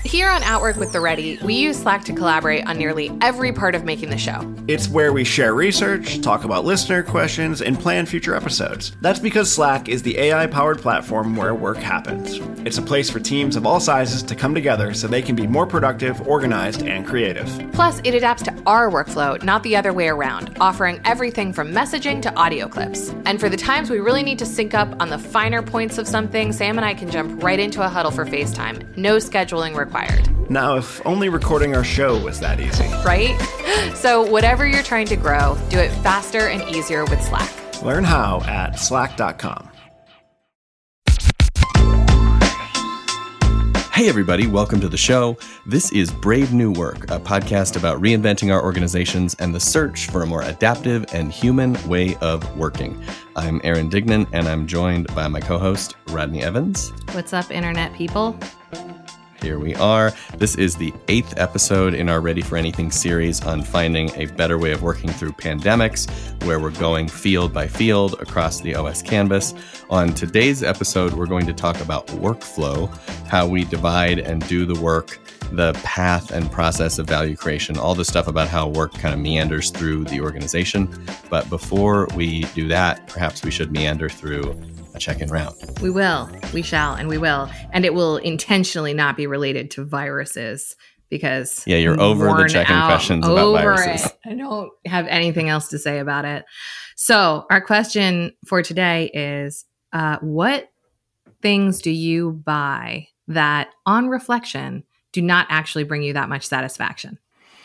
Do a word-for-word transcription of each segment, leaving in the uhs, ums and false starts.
Here on Outwork with the Ready, we use Slack to collaborate on nearly every part of making the show. It's where we share research, talk about listener questions, and plan future episodes. That's because Slack is the A I-powered platform where work happens. It's a place for teams of all sizes to come together so they can be more productive, organized, and creative. Plus, it adapts to our workflow, not the other way around, offering everything from messaging to audio clips. And for the times we really need to sync up on the finer points of something, Sam and I can jump right into a huddle for FaceTime. No scheduling required. Now, if only recording our show was that easy. Right? So whatever you're trying to grow, do it faster and easier with Slack. Learn how at slack dot com. Hey everybody, welcome to the show. This is Brave New Work, a podcast about reinventing our organizations and the search for a more adaptive and human way of working. I'm Aaron Dignan, and I'm joined by my co-host, Rodney Evans. What's up, Internet people? Here we are. This is the eighth episode in our Ready for Anything series on finding a better way of working through pandemics, where we're going field by field across the O S canvas. On today's episode, we're going to talk about workflow, how we divide and do the work, the path and process of value creation, all the stuff about how work kind of meanders through the organization. But before we do that, perhaps we should meander through a check-in round. We will, we shall, and we will. And it will intentionally not be related to viruses because yeah, you're over the check-in out, questions about viruses. It. I don't have anything else to say about it. So our question for today is, uh, what things do you buy that on reflection do not actually bring you that much satisfaction?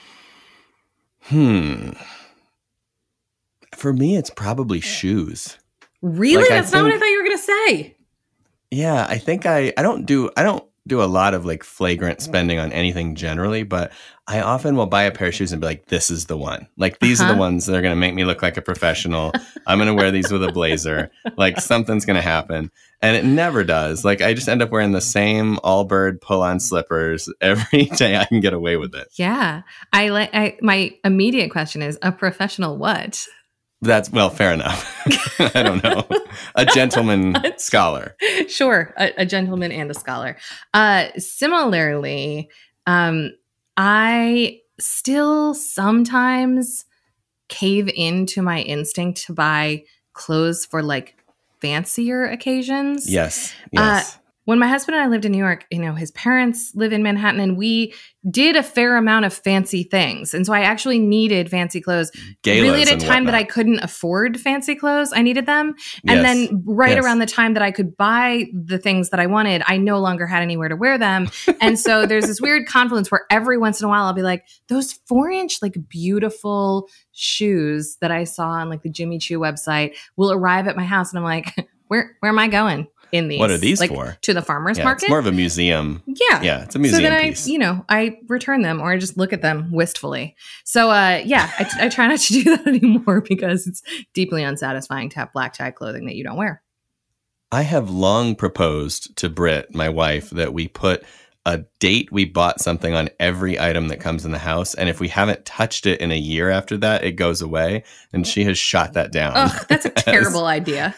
Hmm. For me, it's probably shoes. Really? Like, That's think, not what I thought you were going to say. Yeah, I think I, I don't do I don't do a lot of like flagrant spending on anything generally, but I often will buy a pair of shoes and be like, this is the one. Like, these uh-huh. are the ones that are going to make me look like a professional. I'm going to wear these with a blazer. Like, something's going to happen. And it never does. Like, I just end up wearing the same Allbird pull-on slippers every day I can get away with it. Yeah. I like. I my immediate question is, a professional what? That's, well, fair enough. I don't know. A gentleman scholar. Sure. A, a gentleman and a scholar. Uh, similarly, um, I still sometimes cave into my instinct to buy clothes for like fancier occasions. Yes. Yes. Uh, when my husband and I lived in New York, you know, his parents live in Manhattan, and we did a fair amount of fancy things. And so I actually needed fancy clothes. Galas really at a and time whatnot. that I couldn't afford fancy clothes. I needed them. And yes. then right yes. around the time that I could buy the things that I wanted, I no longer had anywhere to wear them. And so there's this weird confluence where every once in a while I'll be like, those four inch, like beautiful shoes that I saw on like the Jimmy Choo website will arrive at my house. And I'm like, where, where am I going? In these. What are these like, for? To the farmer's yeah, market? It's more of a museum. Yeah. Yeah, it's a museum so then piece. I, you know, I return them or I just look at them wistfully. So, uh, yeah, I, I try not to do that anymore because it's deeply unsatisfying to have black tie clothing that you don't wear. I have long proposed to Britt, my wife, that we put a date we bought something on every item that comes in the house. And if we haven't touched it in a year after that, it goes away. And she has shot that down. Ugh, that's a terrible idea.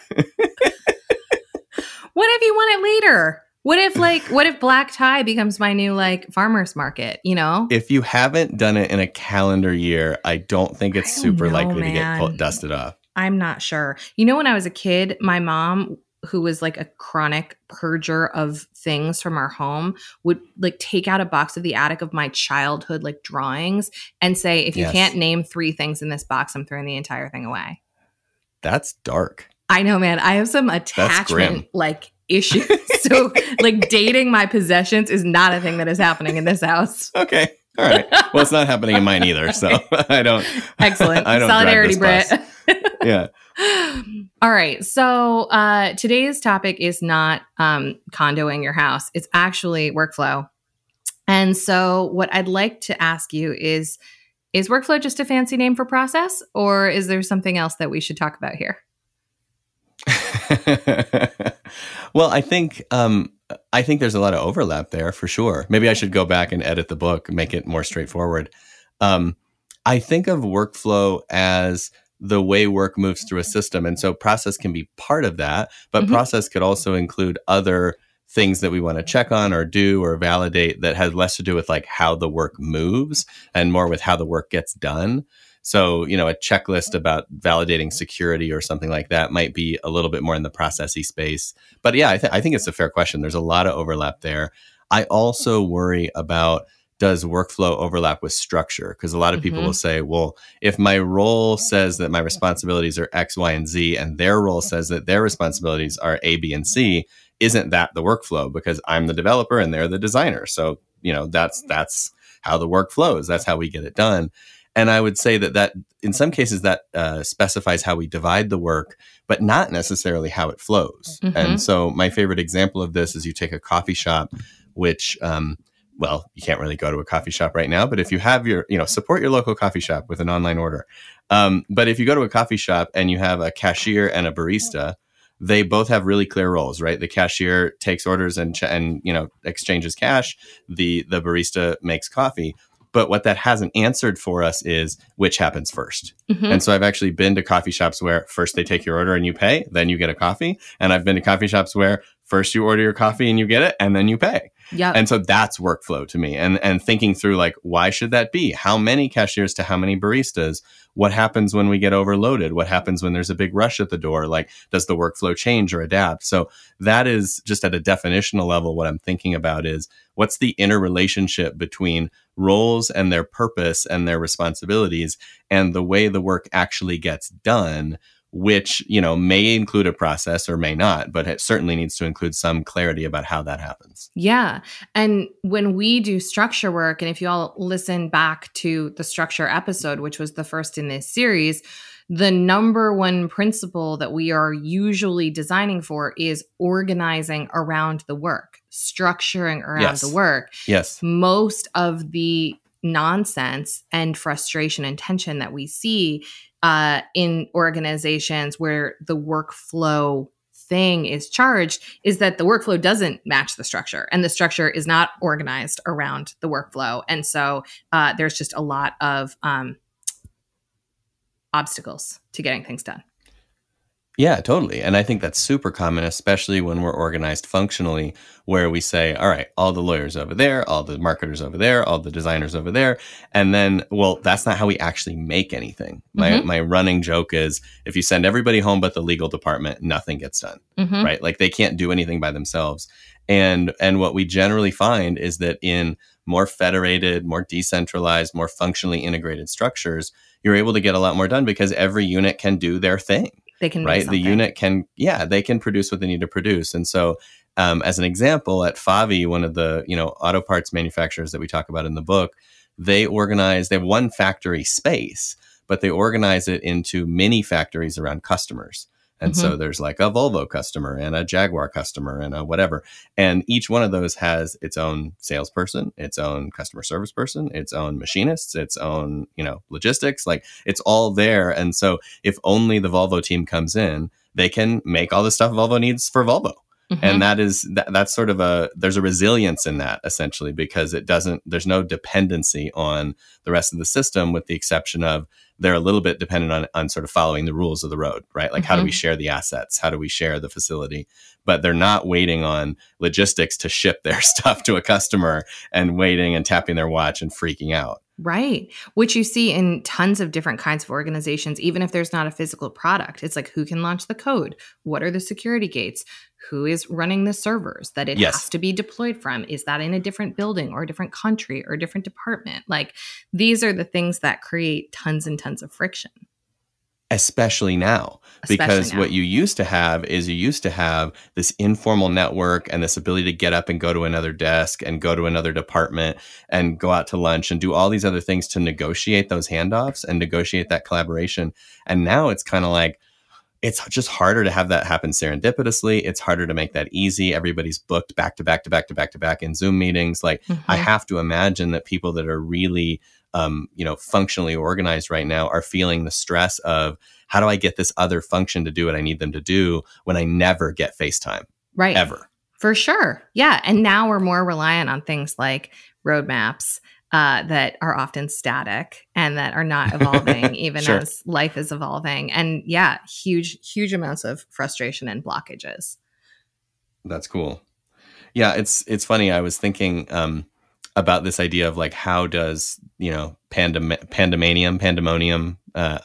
What if you want it later? What if like, what if black tie becomes my new like farmer's market, you know? If you haven't done it in a calendar year, I don't think it's don't super know, likely man. to get pulled, dusted off. I'm not sure. You know, when I was a kid, my mom, who was like a chronic purger of things from our home, would like take out a box of the attic of my childhood like drawings and say, if you yes. can't name three things in this box, I'm throwing the entire thing away. That's dark. I know, man. I have some attachment like issues. So like dating my possessions is not a thing that is happening in this house. Okay. All right. Well, it's not happening in mine either. So I don't. Excellent. I don't Solidarity, Britt. Yeah. All right. So uh, today's topic is not um, condoing your house. It's actually workflow. And so what I'd like to ask you is, is workflow just a fancy name for process, or is there something else that we should talk about here? Well, I think um, I think there's a lot of overlap there for sure. Maybe I should go back and edit the book, make it more straightforward. Um, I think of workflow as the way work moves through a system. And so process can be part of that, but mm-hmm. process could also include other things that we want to check on or do or validate that has less to do with like how the work moves and more with how the work gets done. So, you know, a checklist about validating security or something like that might be a little bit more in the processy space. But yeah, I, th- I think it's a fair question. There's a lot of overlap there. I also worry about, does workflow overlap with structure? Because a lot of people Mm-hmm. will say, well, if my role says that my responsibilities are X, Y, and Z, and their role says that their responsibilities are A, B, and C, isn't that the workflow? Because I'm the developer and they're the designer. So, you know, that's that's how the work flows. That's how we get it done. And I would say that that in some cases that uh, specifies how we divide the work, but not necessarily how it flows. Mm-hmm. And so my favorite example of this is you take a coffee shop, which, um, well, you can't really go to a coffee shop right now, but if you have your, you know, support your local coffee shop with an online order. Um, but if you go to a coffee shop and you have a cashier and a barista, they both have really clear roles, right? The cashier takes orders and, ch- and you know, exchanges cash. The the barista makes coffee. But what that hasn't answered for us is which happens first. Mm-hmm. And so I've actually been to coffee shops where first they take your order and you pay, then you get a coffee. And I've been to coffee shops where first you order your coffee and you get it, and then you pay. Yeah. And so that's workflow to me. And and thinking through like, why should that be? How many cashiers to how many baristas? What happens when we get overloaded? What happens when there's a big rush at the door? Like, does the workflow change or adapt? So that is just at a definitional level. What I'm thinking about is what's the interrelationship between roles and their purpose and their responsibilities and the way the work actually gets done, which, you know, may include a process or may not, but it certainly needs to include some clarity about how that happens. Yeah. And when we do structure work, and if you all listen back to the structure episode, which was the first in this series, the number one principle that we are usually designing for is organizing around the work, structuring around Yes. the work. Yes. Most of the nonsense and frustration and tension that we see uh, in organizations where the workflow thing is charged is that the workflow doesn't match the structure, and the structure is not organized around the workflow. And so uh, there's just a lot of um, obstacles to getting things done. Yeah, totally. And I think that's super common, especially when we're organized functionally, where we say, all right, all the lawyers over there, all the marketers over there, all the designers over there. And then, well, that's not how we actually make anything. My Mhm. my running joke is if you send everybody home but the legal department, nothing gets done, Mhm. right? Like they can't do anything by themselves. And and what we generally find is that in more federated, more decentralized, more functionally integrated structures, you're able to get a lot more done because every unit can do their thing. They can make Right. The something. unit can, yeah, they can produce what they need to produce. And so, um, as an example, at Favi, one of the, you know, auto parts manufacturers that we talk about in the book, they organize, they have one factory space, but they organize it into mini factories around customers. And Mhm. so there's like a Volvo customer and a Jaguar customer and a whatever. And each one of those has its own salesperson, its own customer service person, its own machinists, its own, you know, logistics. Like it's all there. And so if only the Volvo team comes in, they can make all the stuff Volvo needs for Volvo. Mhm. And that is, that, that's sort of a, there's a resilience in that essentially, because it doesn't, there's no dependency on the rest of the system with the exception of they're a little bit dependent on, on sort of following the rules of the road, right? Like how do we share the assets? How do we share the facility? But they're not waiting on logistics to ship their stuff to a customer and waiting and tapping their watch and freaking out. Right. Which you see in tons of different kinds of organizations, even if there's not a physical product. It's like, who can launch the code? What are the security gates? Who is running the servers that it Yes. has to be deployed from? Is that in a different building or a different country or a different department? Like, these are the things that create tons and tons of friction. Especially now, Especially because now. what you used to have is you used to have this informal network and this ability to get up and go to another desk and go to another department and go out to lunch and do all these other things to negotiate those handoffs and negotiate that collaboration. And now it's kind of like, it's just harder to have that happen serendipitously. It's harder to make that easy. Everybody's booked back to back to back to back to back in Zoom meetings. Like Mhm. I have to imagine that people that are really Um, you know, functionally organized right now are feeling the stress of how do I get this other function to do what I need them to do when I never get FaceTime Right. ever. For sure. Yeah. And now we're more reliant on things like roadmaps uh, that are often static and that are not evolving, even Sure. as life is evolving. And yeah, huge, huge amounts of frustration and blockages. That's cool. Yeah, it's it's funny. I was thinking um, about this idea of like, how does, you know, pandem- pandemonium, pandemonium, uh,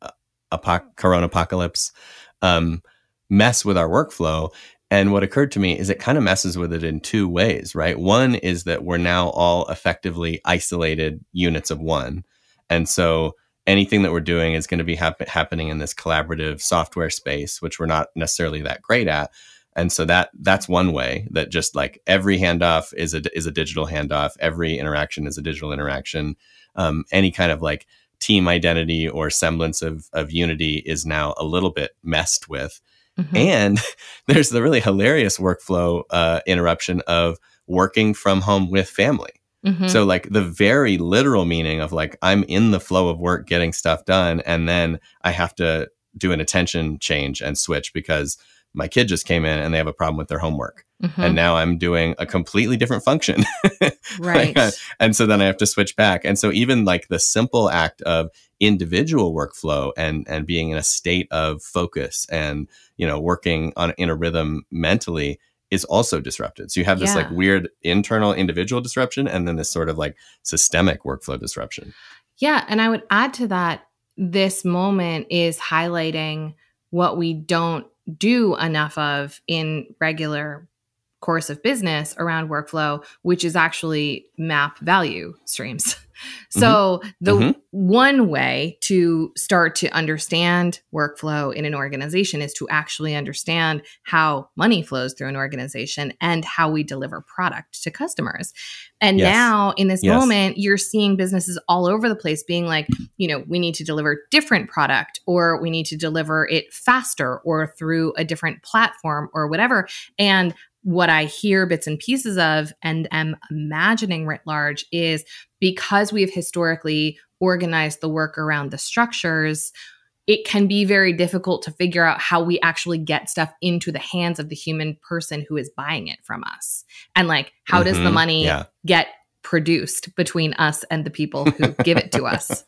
apoc- corona apocalypse um, mess with our workflow? And what occurred to me is it kind of messes with it in two ways, right? One is that we're now all effectively isolated units of one. And so anything that we're doing is going to be hap- happening in this collaborative software space, which we're not necessarily that great at. And so that that's one way that just like every handoff is a, is a digital handoff. Every interaction is a digital interaction. Um, any kind of like team identity or semblance of, of unity is now a little bit messed with. Mm-hmm. And there's the really hilarious workflow uh, interruption of working from home with family. Mm-hmm. So like the very literal meaning of like, I'm in the flow of work getting stuff done, and then I have to do an attention change and switch because my kid just came in and they have a problem with their homework. Mm-hmm. And now I'm doing a completely different function. Right. Like, and so then I have to switch back. And so even like the simple act of individual workflow and, and being in a state of focus and, you know, working on in a rhythm mentally is also disrupted. So you have this yeah. like weird internal individual disruption and then this sort of like systemic workflow disruption. Yeah. And I would add to that, this moment is highlighting what we don't do enough of in regular course of business around workflow, which is actually map value streams. So mm-hmm. the mm-hmm. one way to start to understand workflow in an organization is to actually understand how money flows through an organization and how we deliver product to customers. And yes. now in this yes. moment, you're seeing businesses all over the place being like, you know, we need to deliver different product, or we need to deliver it faster or through a different platform or whatever. And what I hear bits and pieces of and am imagining writ large is because we've historically organized the work around the structures, it can be very difficult to figure out how we actually get stuff into the hands of the human person who is buying it from us. And like, how mm-hmm. does the money yeah. get produced between us and the people who give it to us?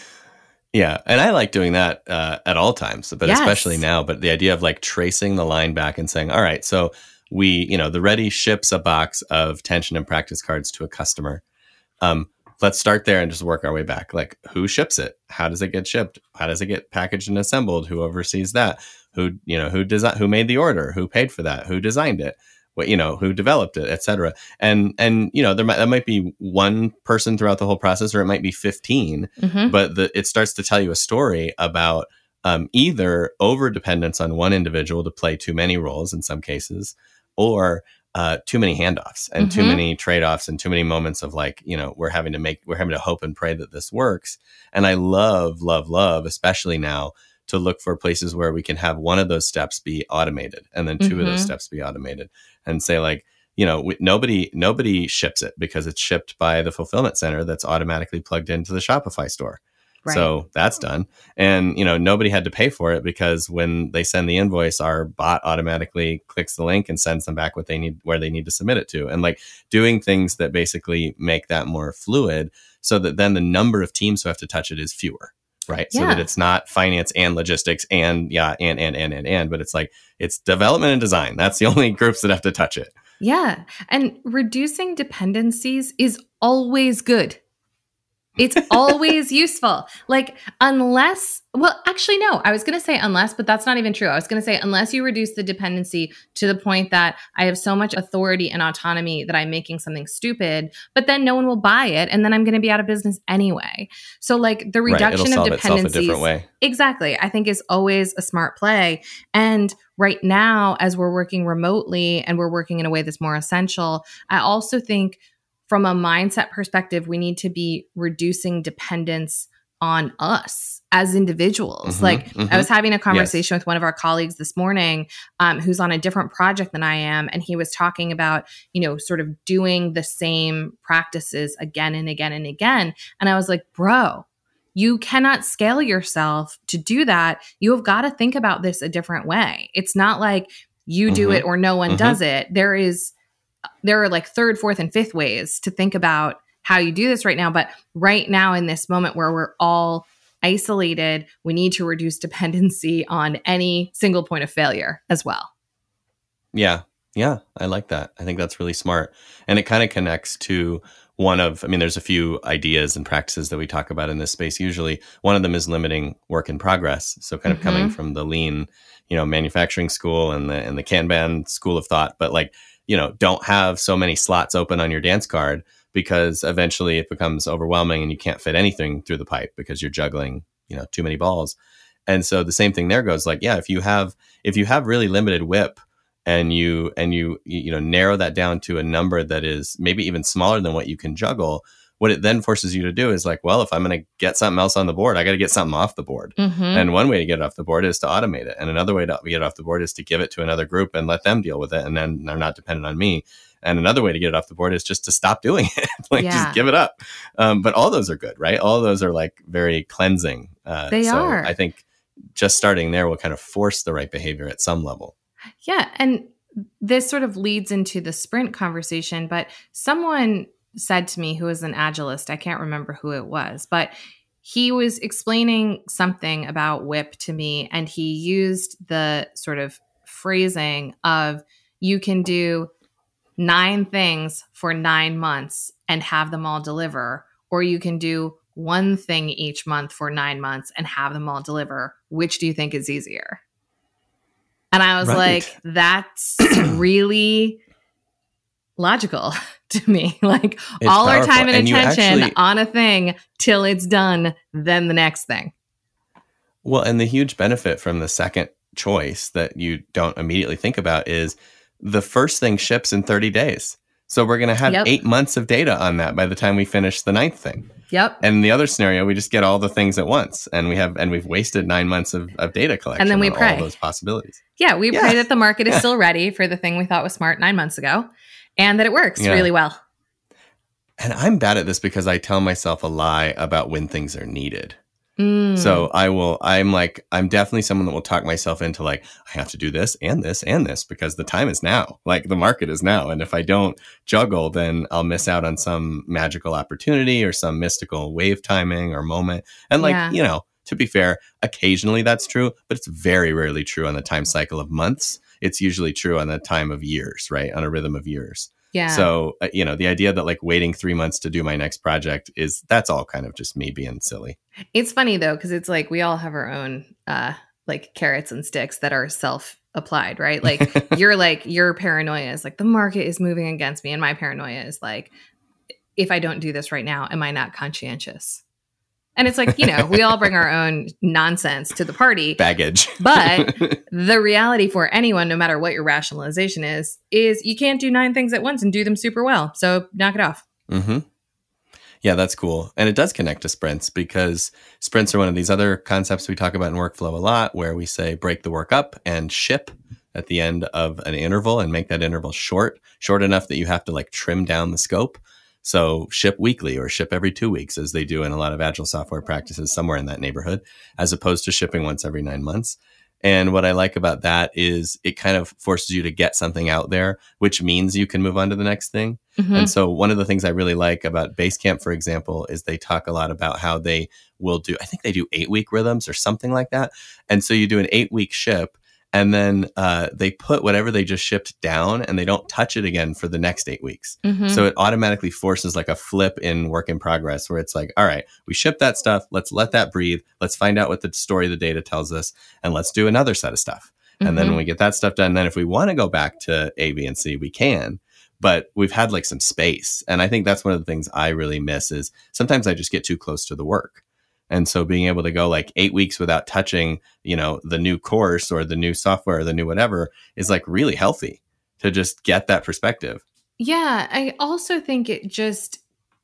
Yeah. And I like doing that uh, at all times, but yes. especially now. But the idea of like tracing the line back and saying, all right, so we, you know, the Ready ships a box of tension and practice cards to a customer. Um, let's start there and just work our way back. Like, who ships it? How does it get shipped? How does it get packaged and assembled? Who oversees that? Who, you know, who design, who made the order? Who paid for that? Who designed it? What, you know, who developed it, et cetera. And, and, you know, there might, that might be one person throughout the whole process, or it might be fifteen, mm-hmm. but the, it starts to tell you a story about um, either over dependence on one individual to play too many roles in some cases, or uh, too many handoffs and mm-hmm. too many trade-offs and too many moments of like, you know, we're having to make, we're having to hope and pray that this works. And I love, love, love, especially now, to look for places where we can have one of those steps be automated and then two mm-hmm. of those steps be automated, and say like, you know, we, nobody, nobody ships it because it's shipped by the fulfillment center that's automatically plugged into the Shopify store. Right. So that's done. And, you know, nobody had to pay for it because when they send the invoice, our bot automatically clicks the link and sends them back what they need, where they need to submit it to. And like doing things that basically make that more fluid so that then the number of teams who have to touch it is fewer. Right. Yeah. So that it's not finance and logistics and yeah, and, and, and, and, and, but it's like, it's development and design. That's the only groups that have to touch it. Yeah. And reducing dependencies is always good. It's always useful. Like, unless, well, actually, no, I was going to say unless, but that's not even true. I was going to say unless you reduce the dependency to the point that I have so much authority and autonomy that I'm making something stupid, but then no one will buy it. And then I'm going to be out of business anyway. So like the reduction right, of dependencies, a different way. Exactly, I think is always a smart play. And right now, as we're working remotely and we're working in a way that's more essential, I also think from a mindset perspective, we need to be reducing dependence on us as individuals. Mm-hmm, like mm-hmm. I was having a conversation yes. with one of our colleagues this morning um, who's on a different project than I am. And he was talking about, you know, sort of doing the same practices again and again and again. And I was like, bro, you cannot scale yourself to do that. You have got to think about this a different way. It's not like you do mm-hmm. it or no one mm-hmm. does it. There is There are like third, fourth, and fifth ways to think about how you do this right now. But right now in this moment where we're all isolated, we need to reduce dependency on any single point of failure as well. Yeah. Yeah, I like that. I think that's really smart. And it kind of connects to one of, I mean, there's a few ideas and practices that we talk about in this space usually. One of them is limiting work in progress. So kind of mm-hmm. coming from the lean, you know, manufacturing school and the and the Kanban school of thought, but like, you know, don't have so many slots open on your dance card because eventually it becomes overwhelming and you can't fit anything through the pipe because you're juggling, you know, too many balls. And so the same thing there goes like, yeah, if you have if you have really limited whip, and you and you you know narrow that down to a number that is maybe even smaller than what you can juggle, what it then forces you to do is like, well, if I'm going to get something else on the board, I got to get something off the board. Mm-hmm. And one way to get it off the board is to automate it. And another way to get it off the board is to give it to another group and let them deal with it. And then they're not dependent on me. And another way to get it off the board is just to stop doing it. like yeah. Just give it up. Um, but all those are good, right? All those are like very cleansing. Uh, they so are. I think just starting there will kind of force the right behavior at some level. Yeah. And this sort of leads into the sprint conversation, but someone said to me who was an agilist, I can't remember who it was, but he was explaining something about whip to me, and he used the sort of phrasing of you can do nine things for nine months and have them all deliver, or you can do one thing each month for nine months and have them all deliver. Which do you think is easier? And I was right. like, that's really logical to me. Like it's all powerful. Our time and, and attention actually, on a thing till it's done, then the next thing. Well, and the huge benefit from the second choice that you don't immediately think about is the first thing ships in thirty days. So we're going to have yep. eight months of data on that by the time we finish the ninth thing. Yep. And in the other scenario, we just get all the things at once, and we have and we've wasted nine months of, of data collection. And then we on pray all those possibilities. Yeah, we yeah. pray that the market is still ready for the thing we thought was smart nine months ago, and that it works yeah. really well. And I'm bad at this because I tell myself a lie about when things are needed. Mm. So I will, I'm like, I'm definitely someone that will talk myself into like, I have to do this and this and this because the time is now, like the market is now. And if I don't juggle, then I'll miss out on some magical opportunity or some mystical wave timing or moment. And like, yeah. you know, to be fair, occasionally that's true, but it's very rarely true on the time cycle of months. It's usually true on the time of years, right? On a rhythm of years. Yeah. So, uh, you know, the idea that like waiting three months to do my next project is that's all kind of just me being silly. It's funny, though, because it's like we all have our own uh, like carrots and sticks that are self applied, right? Like you're like your paranoia is like the market is moving against me. And my paranoia is like, if I don't do this right now, am I not conscientious? And it's like, you know, we all bring our own nonsense to the party. Baggage. But the reality for anyone, no matter what your rationalization is, is you can't do nine things at once and do them super well. So knock it off. Mm-hmm. Yeah, that's cool. And it does connect to sprints because sprints are one of these other concepts we talk about in workflow a lot, where we say break the work up and ship at the end of an interval and make that interval short, short enough that you have to like trim down the scope. So ship weekly or ship every two weeks as they do in a lot of agile software practices, somewhere in that neighborhood, as opposed to shipping once every nine months. And what I like about that is it kind of forces you to get something out there, which means you can move on to the next thing. Mm-hmm. And so one of the things I really like about Basecamp, for example, is they talk a lot about how they will do, I think they do eight week rhythms or something like that. And so you do an eight week ship. And then uh, they put whatever they just shipped down and they don't touch it again for the next eight weeks. Mm-hmm. So it automatically forces like a flip in work in progress where it's like, all right, we shipped that stuff. Let's let that breathe. Let's find out what the story the data tells us. And let's do another set of stuff. Mm-hmm. And then when we get that stuff done, then if we want to go back to A, B, and C, we can. But we've had like some space. And I think that's one of the things I really miss is sometimes I just get too close to the work. And so being able to go like eight weeks without touching, you know, the new course or the new software or the new whatever is like really healthy to just get that perspective. Yeah. I also think it just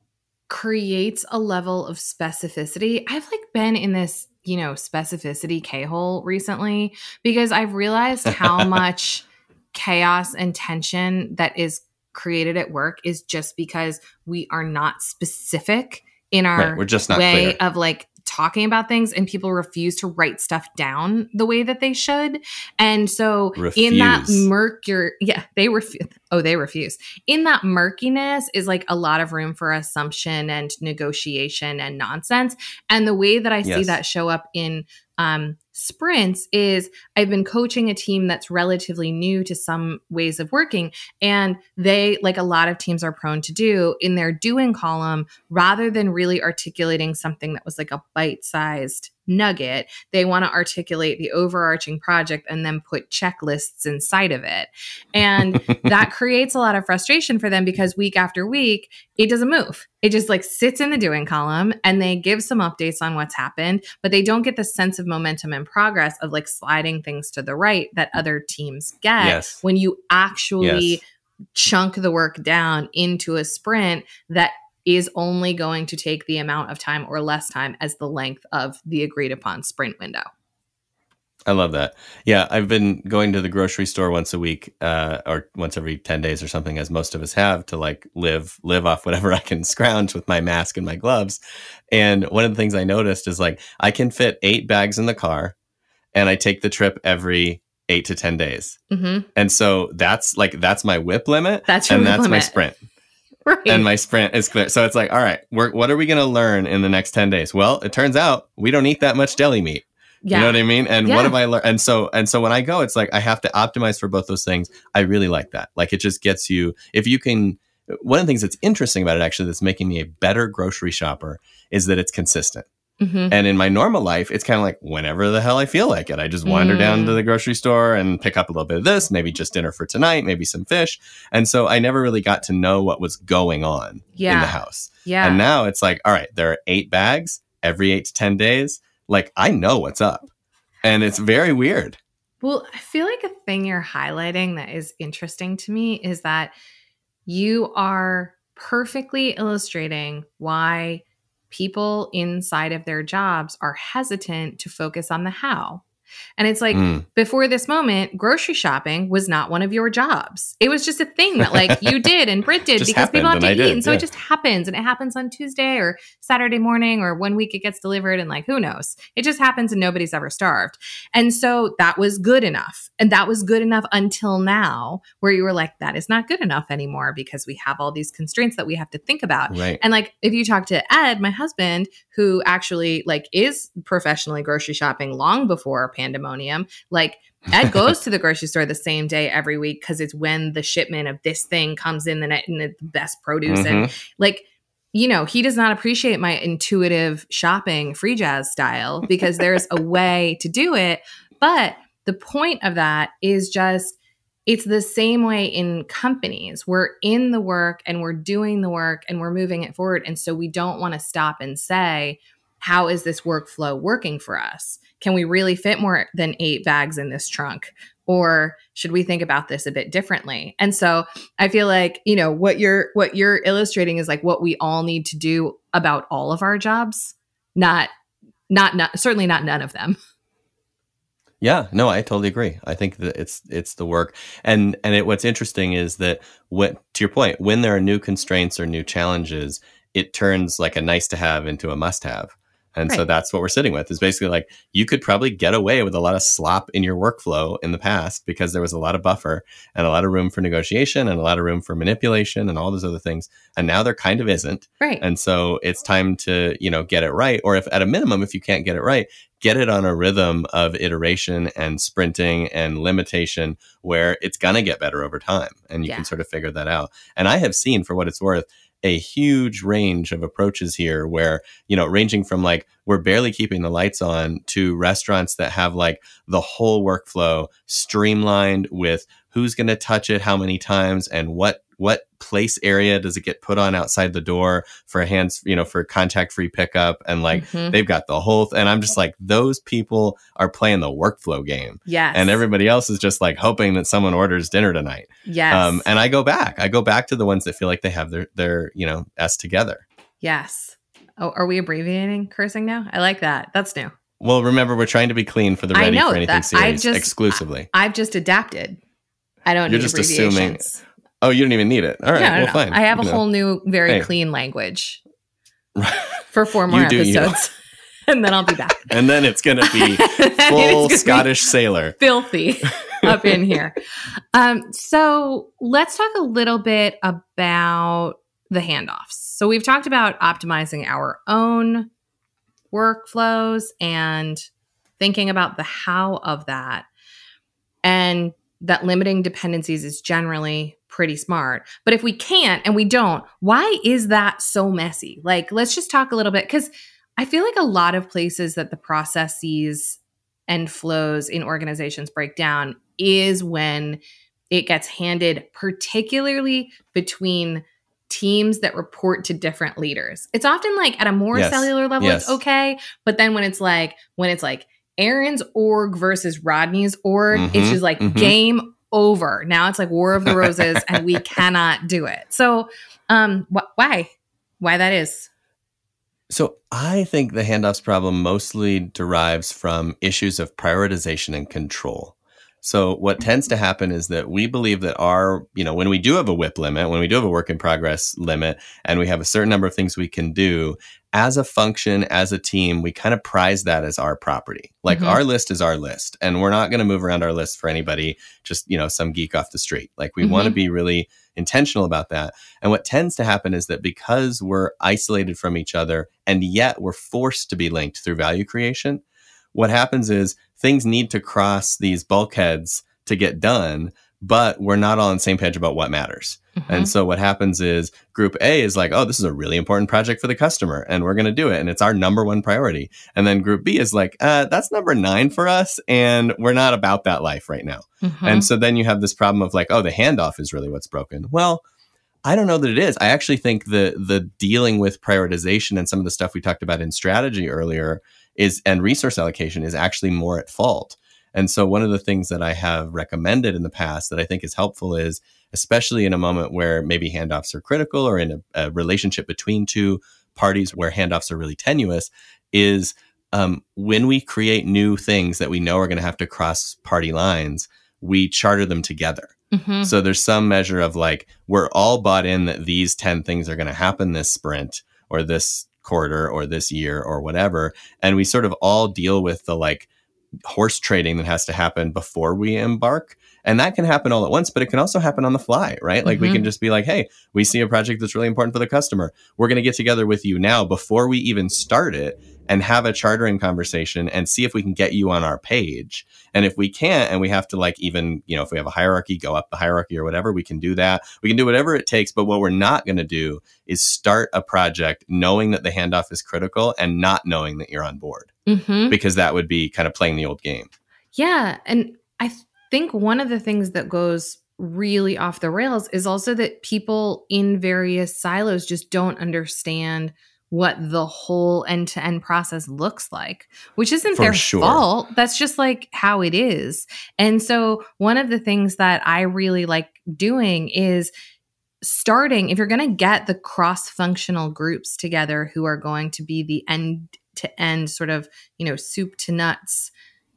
creates a level of specificity. I've like been in this, you know, specificity K-hole recently because I've realized how much chaos and tension that is created at work is just because we are not specific in our right, we're just not way clear. of like talking about things, and people refuse to write stuff down the way that they should. And so refuse. in that murky, yeah, they refuse. Oh, they refuse. In that murkiness is like a lot of room for assumption and negotiation and nonsense. And the way that I yes. see that show up in um, sprints is I've been coaching a team that's relatively new to some ways of working. And they, like a lot of teams are prone to do in their doing column, rather than really articulating something that was like a bite-sized nugget, they want to articulate the overarching project and then put checklists inside of it. And that creates a lot of frustration for them because week after week, it doesn't move. It just like sits in the doing column and they give some updates on what's happened, but they don't get the sense of momentum and progress of like sliding things to the right that other teams get Yes. when you actually Yes. chunk the work down into a sprint that is only going to take the amount of time or less time as the length of the agreed upon sprint window. I love that. Yeah, I've been going to the grocery store once a week, uh, or once every ten days or something, as most of us have, to like live live off whatever I can scrounge with my mask and my gloves. And one of the things I noticed is like I can fit eight bags in the car, and I take the trip every eight to ten days. Mm-hmm. And so that's like that's my whip limit. That's your and whip that's limit. my sprint. Right. And my sprint is clear. So it's like, all right, we're, what are we going to learn in the next ten days? Well, it turns out we don't eat that much deli meat. Yeah. You know what I mean? And Yeah. what have I learned? And so, and so when I go, it's like, I have to optimize for both those things. I really like that. Like it just gets you, if you can, one of the things that's interesting about it actually, that's making me a better grocery shopper is that it's consistent. Mm-hmm. And in my normal life, it's kind of like whenever the hell I feel like it. I just wander Mm. down to the grocery store and pick up a little bit of this, maybe just dinner for tonight, maybe some fish. And so I never really got to know what was going on Yeah. in the house. Yeah. And now it's like, all right, there are eight bags every eight to ten days. Like I know what's up. And it's very weird. Well, I feel like a thing you're highlighting that is interesting to me is that you are perfectly illustrating why people inside of their jobs are hesitant to focus on the how. And it's like, Mm. before this moment, grocery shopping was not one of your jobs. It was just a thing that like you did and Britt did Just because people have happened, to and I eat. did, And so yeah. it just happens. And it happens on Tuesday or Saturday morning or one week it gets delivered and like, who knows? It just happens and nobody's ever starved. And so that was good enough. And that was good enough until now where you were like, that is not good enough anymore because we have all these constraints that we have to think about. Right. And like, if you talk to Ed, my husband, who actually like is professionally grocery shopping long before pandemonium, like Ed goes to the grocery store the same day every week because it's when the shipment of this thing comes in the, in the best produce. Mm-hmm. And like, you know, he does not appreciate my intuitive shopping free jazz style because there's a way to do it. But the point of that is just, it's the same way in companies. We're in the work and we're doing the work and we're moving it forward. And so we don't want to stop and say, how is this workflow working for us? Can we really fit more than eight bags in this trunk? Or should we think about this a bit differently? And so I feel like, you know, what you're what you're illustrating is like what we all need to do about all of our jobs, not not, not certainly not none of them. Yeah, no, I totally agree. I think that it's it's the work, and and it, what's interesting is that what to your point, when there are new constraints or new challenges, it turns like a nice to have into a must have. And so Right. that's what we're sitting with is basically like you could probably get away with a lot of slop in your workflow in the past because there was a lot of buffer and a lot of room for negotiation and a lot of room for manipulation and all those other things. And now there kind of isn't. Right. And so it's time to, you know, get it right. Or if at a minimum, if you can't get it right, get it on a rhythm of iteration and sprinting and limitation where it's going to get better over time. And you Yeah. can sort of figure that out. And I have seen, for what it's worth, a huge range of approaches here where, you know, ranging from like, we're barely keeping the lights on to restaurants that have like the whole workflow streamlined with who's going to touch it, how many times, and what, what place area does it get put on outside the door for hands, you know, for contact free pickup. And like, Mhm. they've got the whole, th- and I'm just like, those people are playing the workflow game. Yes. And everybody else is just like hoping that someone orders dinner tonight. Yes. Um, and I go back, I go back to the ones that feel like they have their, their, you know, S together. Yes. Oh, are we abbreviating cursing now? I like that. That's new. Well, remember, we're trying to be clean for the I Ready know for Anything that. I series just- exclusively. I've just adapted. I don't You're need just assuming- abbreviations. Oh, you don't even need it. All right, Yeah, no, well, no. fine. I have a You know. whole new, very Hey. clean language for four more You do you. episodes, and then I'll be back. And then it's going to be It's full gonna be Scottish sailor. filthy up in here. Um, so let's talk a little bit about the handoffs. So we've talked about optimizing our own workflows and thinking about the how of that, and that limiting dependencies is generally pretty smart. But if we can't and we don't, why is that so messy? Like, let's just talk a little bit, because I feel like a lot of places that the processes and flows in organizations break down is when it gets handed, particularly between teams that report to different leaders. It's often like at a more Yes. cellular level, Yes. it's okay. But then when it's like, when it's like Aaron's org versus Rodney's org, Mhm, it's just like mhm. game over. Now it's like War of the Roses and we cannot do it. So um, wh- why? Why that is? So I think the handoffs problem mostly derives from issues of prioritization and control. So what tends to happen is that we believe that our, you know, when we do have a W I P limit, when we do have a work in progress limit, and we have a certain number of things we can do, as a function, as a team, we kind of prize that as our property. Like Mhm. our list is our list, and we're not going to move around our list for anybody, just, you know, some geek off the street. Like we want to Mhm. be really intentional about that. And what tends to happen is that because we're isolated from each other and yet we're forced to be linked through value creation, what happens is things need to cross these bulkheads to get done, but we're not all on the same page about what matters. Mhm. And so what happens is group A is like, oh, this is a really important project for the customer and we're going to do it. And it's our number one priority. And then group B is like, uh, that's number nine for us. And we're not about that life right now. Mhm. And so then you have this problem of like, oh, the handoff is really what's broken. Well, I don't know that it is. I actually think the the dealing with prioritization and some of the stuff we talked about in strategy earlier is, and resource allocation is actually more at fault. And so one of the things that I have recommended in the past that I think is helpful is, especially in a moment where maybe handoffs are critical or in a, a relationship between two parties where handoffs are really tenuous, is um, when we create new things that we know are going to have to cross party lines, we charter them together. Mhm. So there's some measure of like, we're all bought in that these ten things are going to happen this sprint or this quarter or this year or whatever. And we sort of all deal with the like horse trading that has to happen before we embark. And that can happen all at once, but it can also happen on the fly, right? Like we Mhm. can just be like, hey, we see a project that's really important for the customer. We're going to get together with you now before we even start it and have a chartering conversation and see if we can get you on our page. And if we can't, and we have to like even, you know, if we have a hierarchy, go up the hierarchy or whatever, we can do that. We can do whatever it takes. But what we're not going to do is start a project knowing that the handoff is critical and not knowing that you're on board, Mhm. because that would be kind of playing the old game. Yeah. And I think one of the things that goes really off the rails is also that people in various silos just don't understand what the whole end-to-end process looks like, which isn't For their sure. fault. That's just like how it is. And so one of the things that I really like doing is starting, if you're going to get the cross-functional groups together who are going to be the end-to-end sort of, you know, soup to nuts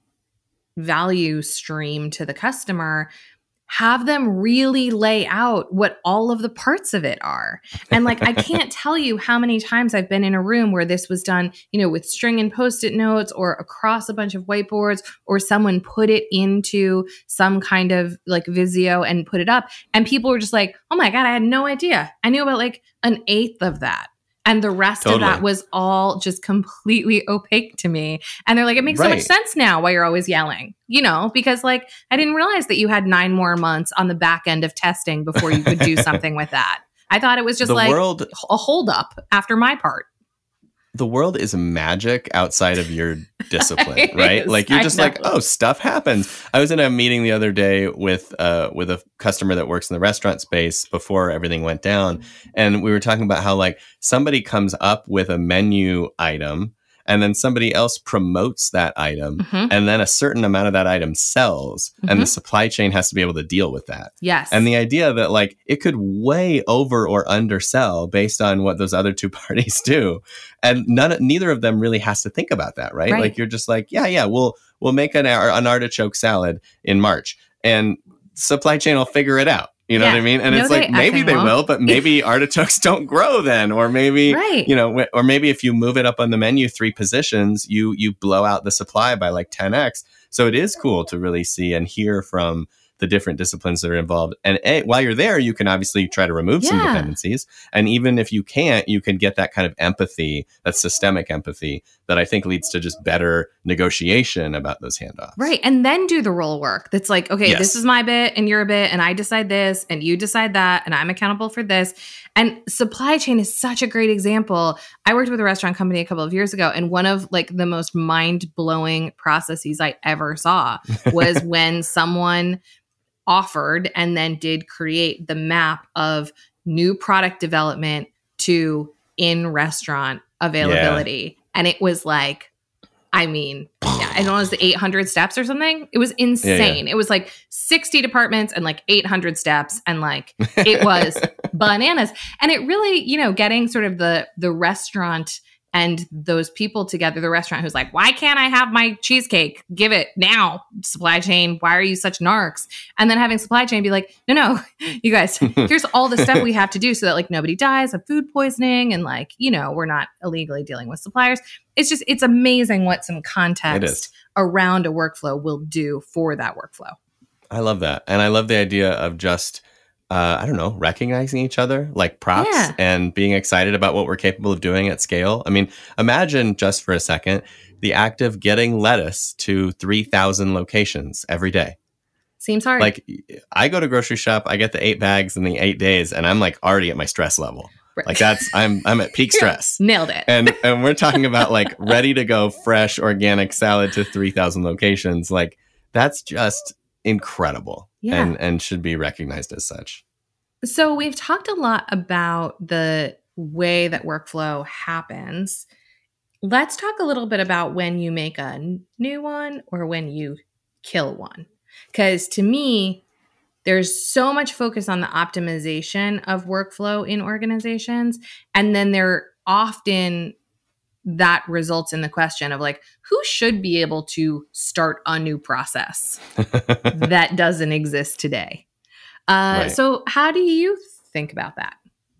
value stream to the customer, have them really lay out what all of the parts of it are. And like, I can't tell you how many times I've been in a room where this was done, you know, with string and post-it notes or across a bunch of whiteboards, or someone put it into some kind of like Visio and put it up. And people were just like, oh my God, I had no idea. I knew about like an eighth of that. And the rest Totally. of that was all just completely opaque to me. And they're like, it makes so much Right. sense now why you're always yelling, you know, because like, I didn't realize that you had nine more months on the back end of testing before you could do something with that. I thought it was just The like world- a holdup after my part. The world is magic outside of your discipline, It right? is, Like you're I just like, know. oh, stuff happens. I was in a meeting the other day with uh with a customer that works in the restaurant space before everything went down, and we were talking about how like somebody comes up with a menu item and then somebody else promotes that item, Mhm. and then a certain amount of that item sells, and Mhm. the supply chain has to be able to deal with that. Yes. And the idea that like it could way over or undersell based on what those other two parties do, and none, neither of them really has to think about that, right? Right. Like you're just like, yeah, yeah, we'll we'll make an ar- an artichoke salad in March, and supply chain will figure it out. You know Yeah. what I mean? And No, it's like they maybe effing they won't. will, but maybe artichokes don't grow then, or maybe Right. you know, wh- or maybe if you move it up on the menu three positions, you you blow out the supply by like ten x. So it is cool to really see and hear from the different disciplines that are involved. And a, while you're there, you can obviously try to remove some Yeah. dependencies. And even if you can't, you can get that kind of empathy, that systemic empathy that I think leads to just better negotiation about those handoffs. Right. And then do the role work. That's like, okay, Yes. this is my bit and your bit, and I decide this and you decide that, and I'm accountable for this. And supply chain is such a great example. I worked with a restaurant company a couple of years ago, and one of like the most mind-blowing processes I ever saw was when someone offered and then did create the map of new product development to in-restaurant availability. Yeah. And it was like, I mean, yeah, I don't know, it was the eight hundred steps or something. It was insane. Yeah, yeah. It was like sixty departments and like eight hundred steps. And like, it was bananas. And it really, you know, getting sort of the, the restaurant and those people together, the restaurant who's like, why can't I have my cheesecake? Give it now, supply chain. Why are you such narcs? And then having supply chain be like, no, no, you guys, here's all the stuff we have to do so that like nobody dies of food poisoning. And like, you know, we're not illegally dealing with suppliers. It's just, it's amazing what some context around a workflow will do for that workflow. I love that. And I love the idea of just, Uh, I don't know, recognizing each other like props Yeah. and being excited about what we're capable of doing at scale. I mean, imagine just for a second the act of getting lettuce to three thousand locations every day. Seems hard. Like I go to grocery shop, I get the eight bags in the eight days and I'm like already at my stress level. Right. Like that's, I'm I'm at peak stress. Nailed it. And and we're talking about like ready to go fresh organic salad to three thousand locations. Like that's just incredible. Yeah. And and should be recognized as such. So we've talked a lot about the way that workflow happens. Let's talk a little bit about when you make a new one or when you kill one. Because to me, there's so much focus on the optimization of workflow in organizations. And then there often that results in the question of like, who should be able to start a new process that doesn't exist today? Uh, Right. So how do you think about that?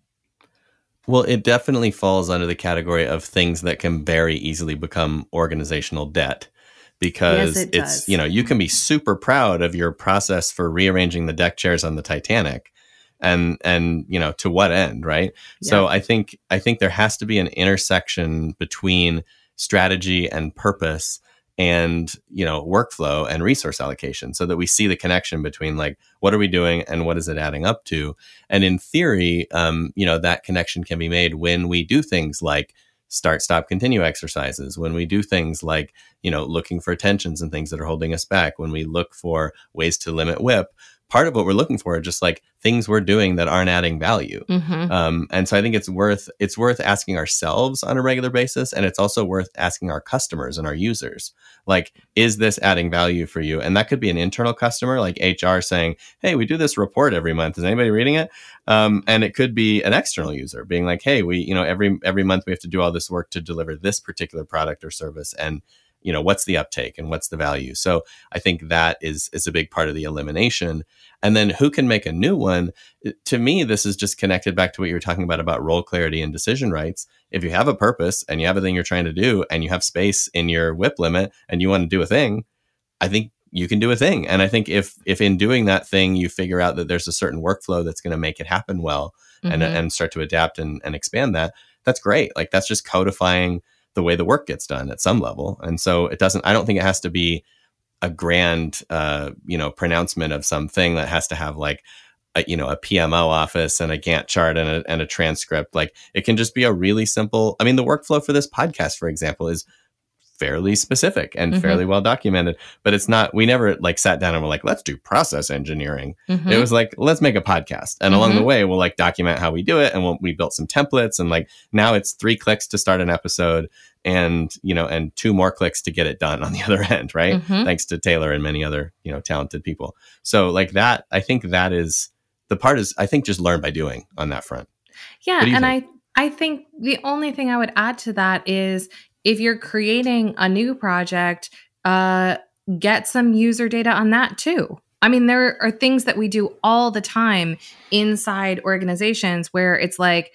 Well, it definitely falls under the category of things that can very easily become organizational debt because Yes, it it's, does. you know, you can be super proud of your process for rearranging the deck chairs on the Titanic and, and, you know, to what end, right? So Yeah. I think, I think there has to be an intersection between strategy and purpose and, you know, workflow and resource allocation so that we see the connection between like, what are we doing and what is it adding up to? And in theory, um, you know, that connection can be made when we do things like start, stop, continue exercises, when we do things like, you know, looking for tensions and things that are holding us back, when we look for ways to limit W I P. Part of what we're looking for are just like things we're doing that aren't adding value. Mm-hmm. Um, and so I think it's worth it's worth asking ourselves on a regular basis. And it's also worth asking our customers and our users, like, is this adding value for you? And that could be an internal customer like H R saying, hey, we do this report every month. Is anybody reading it? Um, and it could be an external user being like, hey, we, you know, every every month we have to do all this work to deliver this particular product or service. And you know, what's the uptake and what's the value? So I think that is is a big part of the elimination. And then who can make a new one? To me, this is just connected back to what you were talking about, about role clarity and decision rights. If you have a purpose and you have a thing you're trying to do and you have space in your W I P limit and you want to do a thing, I think you can do a thing. And I think if if in doing that thing, you figure out that there's a certain workflow that's going to make it happen well Mm-hmm. and, and start to adapt and, and expand that, that's great. Like that's just codifying the way the work gets done at some level. And so it doesn't, I don't think it has to be a grand, uh, you know, pronouncement of something that has to have like, a, you know, a P M O office and a Gantt chart and a, and a transcript. Like it can just be a really simple, I mean, the workflow for this podcast, for example, is fairly specific and Mhm. fairly well documented, but it's not, we never like sat down and were like, let's do process engineering. Mhm. It was like, let's make a podcast. And along the Mhm. way, we'll like document how we do it. And we'll, we built some templates and like, now it's three clicks to start an episode and, you know, and two more clicks to get it done on the other end. Right. Mhm. Thanks to Taylor and many other, you know, talented people. So like that, I think that is the part is, I think just learn by doing on that front. Yeah. What do you And think? I, I think the only thing I would add to that is if you're creating a new project, uh, get some user data on that too. I mean, there are things that we do all the time inside organizations where it's like,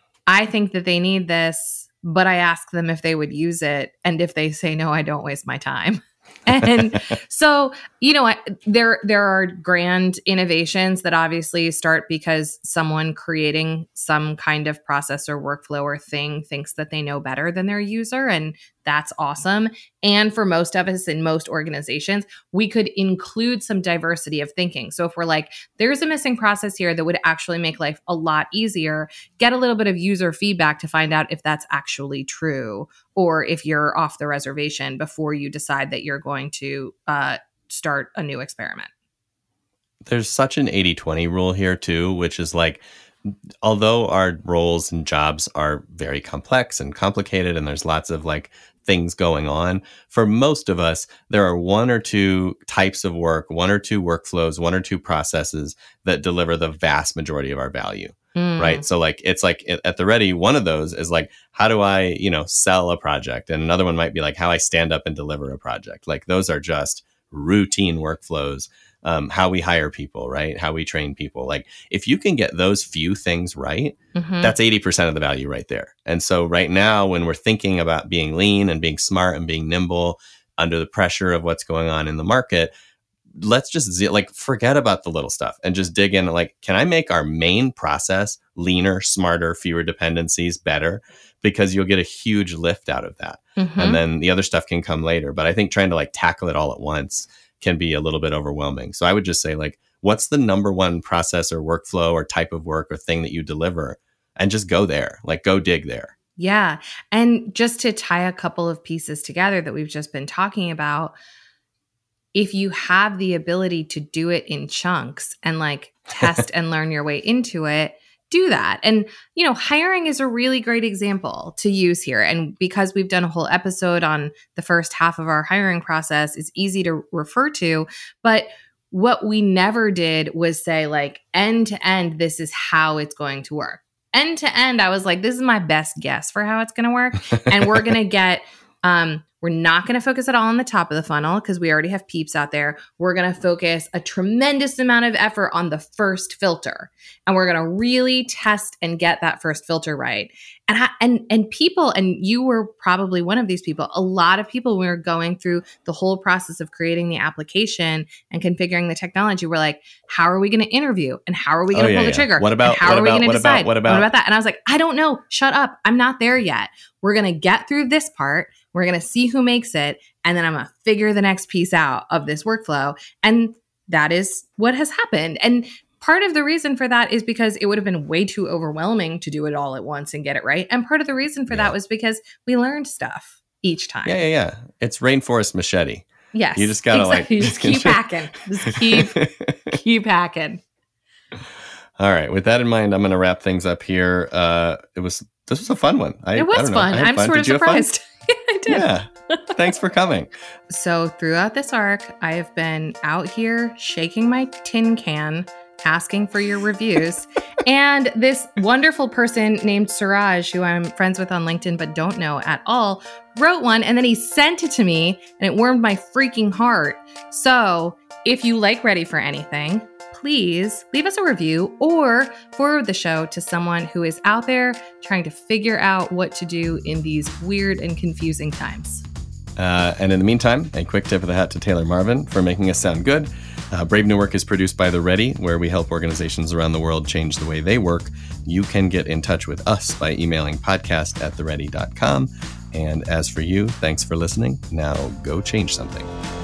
I think that they need this, but I ask them if they would use it. And if they say no, I don't waste my time. And so, you know, there there are grand innovations that obviously start because someone creating some kind of process or workflow or thing thinks that they know better than their user. And that's awesome. And for most of us in most organizations, we could include some diversity of thinking. So if we're like, there's a missing process here that would actually make life a lot easier, get a little bit of user feedback to find out if that's actually true, or if you're off the reservation before you decide that you're going to uh, start a new experiment. There's such an eighty twenty rule here too, which is like, although our roles and jobs are very complex and complicated, and there's lots of like things going on, for most of us, there are one or two types of work, one or two workflows, one or two processes that deliver the vast majority of our value. Mm. Right. So like, it's like at the Ready, one of those is like, how do I, you know, sell a project? And another one might be like how I stand up and deliver a project. Like those are just routine workflows. Um, how we hire people, right? How we train people. Like if you can get those few things right, mm-hmm. that's eighty percent of the value right there. And so right now, when we're thinking about being lean and being smart and being nimble under the pressure of what's going on in the market, let's just like forget about the little stuff and just dig in. Like, can I make our main process leaner, smarter, fewer dependencies, better? Because you'll get a huge lift out of that. Mm-hmm. And then the other stuff can come later. But I think trying to like tackle it all at once can be a little bit overwhelming. So I would just say like, what's the number one process or workflow or type of work or thing that you deliver? And just go there, like go dig there. Yeah. And just to tie a couple of pieces together that we've just been talking about, if you have the ability to do it in chunks and like test and learn your way into it, do that. And, you know, hiring is a really great example to use here. And because we've done a whole episode on the first half of our hiring process, it's easy to refer to. But what we never did was say like end to end, this is how it's going to work. End to end, I was like, this is my best guess for how it's going to work. And we're going to get, um, we're not going to focus at all on the top of the funnel because we already have peeps out there. We're going to focus a tremendous amount of effort on the first filter. And we're going to really test and get that first filter right. And, ha- and, and people, and you were probably one of these people, a lot of people, when we were going through the whole process of creating the application and configuring the technology, were like, how are we going to interview? And how are we going to oh, yeah, pull the yeah. trigger? What about, and how what are we going to decide? About, what, about? what about that? And I was like, I don't know. Shut up. I'm not there yet. We're going to get through this part. We're going to see who makes it. And then I'm going to figure the next piece out of this workflow. And that is what has happened. And part of the reason for that is because it would have been way too overwhelming to do it all at once and get it right. And part of the reason for yeah. that was because we learned stuff each time. Yeah, yeah, yeah. It's rainforest machete. Yes. You just got to exactly. like... just keep hacking. Just keep, keep hacking. All right. With that in mind, I'm going to wrap things up here. Uh, it was... This was a fun one. I, it was I don't know. fun. I'm fun. sort did of surprised. I did. Yeah. Thanks for coming. So throughout this arc, I have been out here shaking my tin can, asking for your reviews. And this wonderful person named Suraj, who I'm friends with on LinkedIn but don't know at all, wrote one and then he sent it to me and it warmed my freaking heart. So if you like Ready for Anything, please leave us a review or forward the show to someone who is out there trying to figure out what to do in these weird and confusing times. Uh, and in the meantime, a quick tip of the hat to Taylor Marvin for making us sound good. Uh, Brave New Work is produced by The Ready, where we help organizations around the world change the way they work. You can get in touch with us by emailing podcast at the ready dot com. And as for you, thanks for listening. Now go change something.